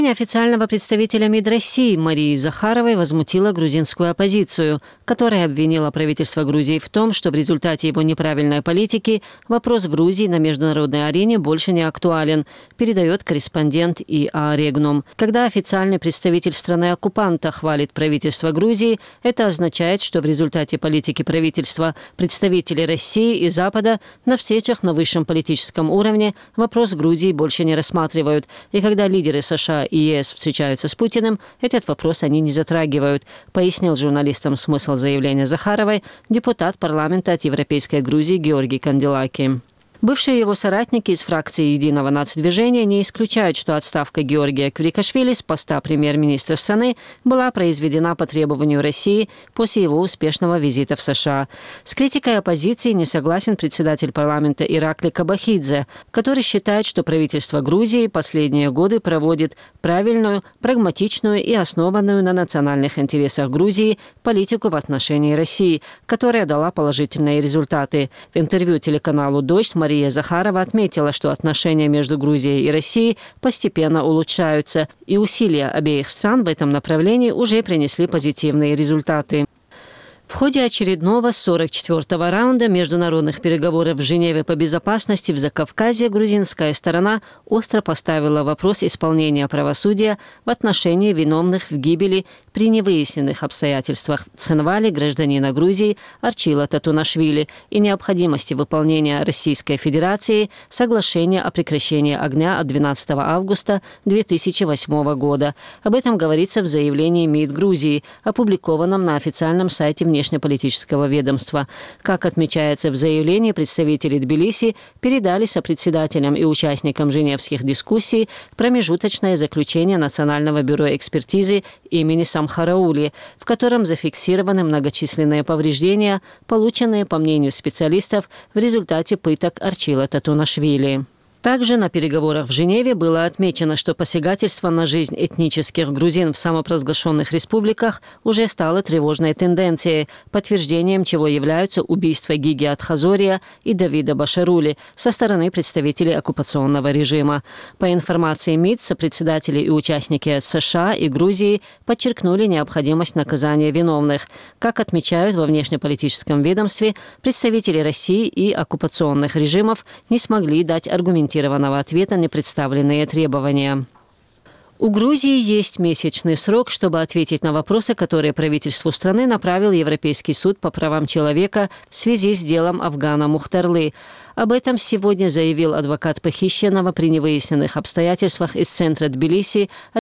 Официального представителя МИД России Марии Захаровой возмутила грузинскую оппозицию, которая обвинила правительство Грузии в том, что в результате его неправильной политики вопрос Грузии на международной арене больше не актуален, передает корреспондент ИА «Регнум». Когда официальный представитель страны-оккупанта хвалит правительство Грузии, это означает, что в результате политики правительства представители России и Запада на встречах на высшем политическом уровне вопрос Грузии больше не рассматривают. И когда лидеры США и ЕС встречаются с Путиным, этот вопрос они не затрагивают, пояснил журналистам смысл заявления Захаровой депутат парламента от Европейской Грузии Георгий Канделаки. Бывшие его соратники из фракции «Единого нацдвижения» не исключают, что отставка Георгия Квикашвили с поста премьер-министра страны была произведена по требованию России после его успешного визита в США. С критикой оппозиции не согласен председатель парламента Иракли Кабахидзе, который считает, что правительство Грузии последние годы проводит правильную, прагматичную и основанную на национальных интересах Грузии политику в отношении России, которая дала положительные результаты. В интервью телеканалу «Дождь» Мария Захарова отметила, что отношения между Грузией и Россией постепенно улучшаются, и усилия обеих стран в этом направлении уже принесли позитивные результаты. В ходе очередного 44-го раунда международных переговоров в Женеве по безопасности в Закавказье грузинская сторона остро поставила вопрос исполнения правосудия в отношении виновных в гибели при невыясненных обстоятельствах в Цхинвале гражданина Грузии Арчила Татунашвили и необходимости выполнения Российской Федерации соглашения о прекращении огня от 12 августа 2008 года. Об этом говорится в заявлении МИД Грузии, опубликованном на официальном сайте внешнеполитического ведомства. Как отмечается в заявлении, представители Тбилиси передали сопредседателям и участникам женевских дискуссий промежуточное заключение Национального бюро экспертизы имени Самхараули, в котором зафиксированы многочисленные повреждения, полученные, по мнению специалистов, в результате пыток Арчила Татунашвили. Также на переговорах в Женеве было отмечено, что посягательство на жизнь этнических грузин в самопровозглашенных республиках уже стало тревожной тенденцией, подтверждением чего являются убийства Гиги Атхазория и Давида Башарули со стороны представителей оккупационного режима. По информации МИД, сопредседатели и участники от США и Грузии подчеркнули необходимость наказания виновных. Как отмечают во внешнеполитическом ведомстве, представители России и оккупационных режимов не смогли дать аргументированного ответа на представленные требования. У Грузии есть месячный срок, чтобы ответить на вопросы, которые правительству страны направил Европейский суд по правам человека в связи с делом Афгана Мухтарлы. Об этом сегодня заявил адвокат похищенного при невыясненных обстоятельствах из центра Тбилиси